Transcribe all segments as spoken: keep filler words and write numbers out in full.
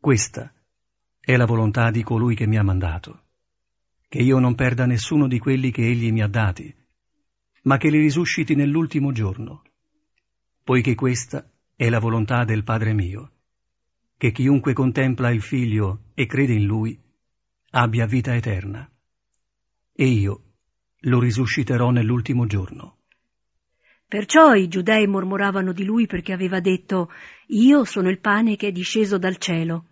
Questa è la volontà di colui che mi ha mandato, che io non perda nessuno di quelli che egli mi ha dati, ma che li risusciti nell'ultimo giorno, poiché questa è la volontà del Padre mio, che chiunque contempla il Figlio e crede in Lui abbia vita eterna, e io lo risusciterò nell'ultimo giorno. Perciò i giudei mormoravano di lui perché aveva detto: io sono il pane che è disceso dal cielo.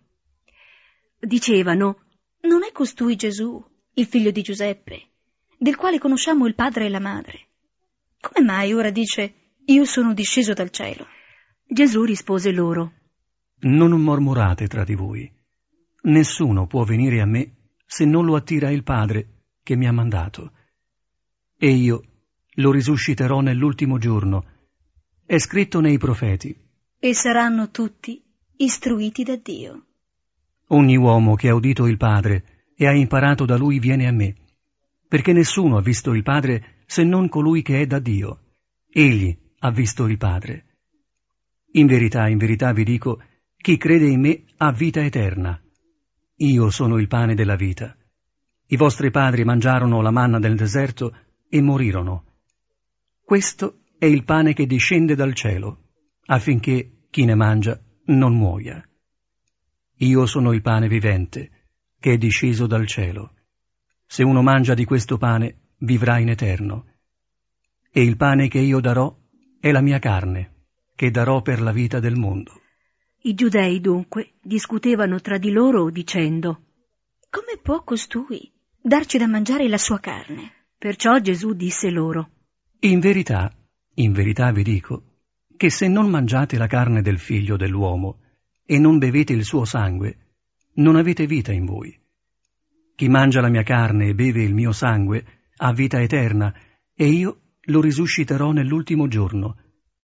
Dicevano: non è costui Gesù, il figlio di Giuseppe, del quale conosciamo il padre e la madre? Come mai ora dice: io sono disceso dal cielo? Gesù rispose loro: non mormorate tra di voi. Nessuno può venire a me se non lo attira il Padre che mi ha mandato. E io lo risusciterò nell'ultimo giorno. È scritto nei profeti. E saranno tutti istruiti da Dio. Ogni uomo che ha udito il Padre e ha imparato da Lui viene a me, perché nessuno ha visto il Padre se non colui che è da Dio. Egli ha visto il Padre. In verità, in verità vi dico, chi crede in me ha vita eterna. Io sono il pane della vita. I vostri padri mangiarono la manna del deserto e morirono. Questo è il pane che discende dal cielo, affinché chi ne mangia non muoia. Io sono il pane vivente, che è disceso dal cielo. Se uno mangia di questo pane, vivrà in eterno. E il pane che io darò è la mia carne, che darò per la vita del mondo. I giudei dunque discutevano tra di loro dicendo: come può costui darci da mangiare la sua carne? Perciò Gesù disse loro: in verità, in verità vi dico, che se non mangiate la carne del Figlio dell'uomo e non bevete il suo sangue, non avete vita in voi. Chi mangia la mia carne e beve il mio sangue ha vita eterna, e io lo risusciterò nell'ultimo giorno,